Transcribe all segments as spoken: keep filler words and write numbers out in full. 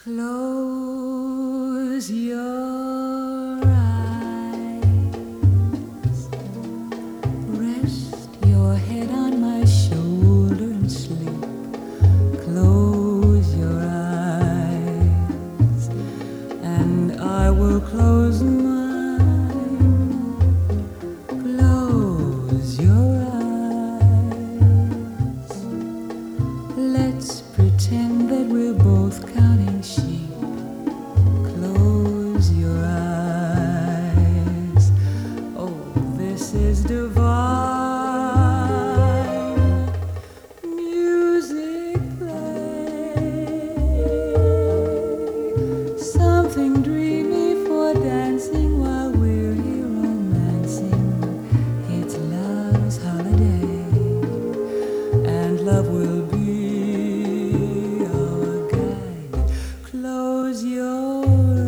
Close your eyes, rest your head on my shoulder and sleep. Close your eyes, and I will close mine. Close your eyes, let's pretend that we're both counting sheep. Close your eyes, oh, this is divine. Music play, something dreamy for dancing while we're here romancing. It's love's holiday, and love will be our guide. Close your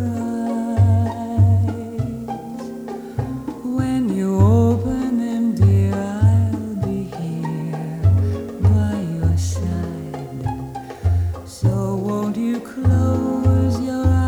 eyes, when you open them, dear, I'll be here by your side. So won't you close your eyes?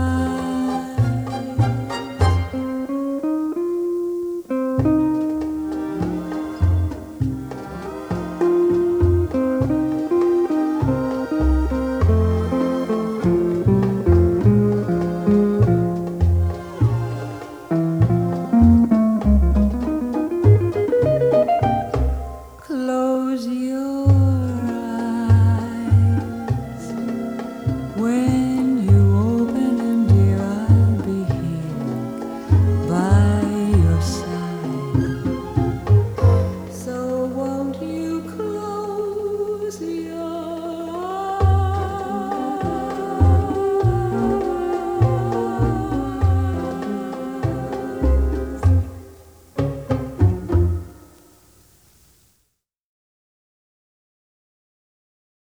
Close your eyes when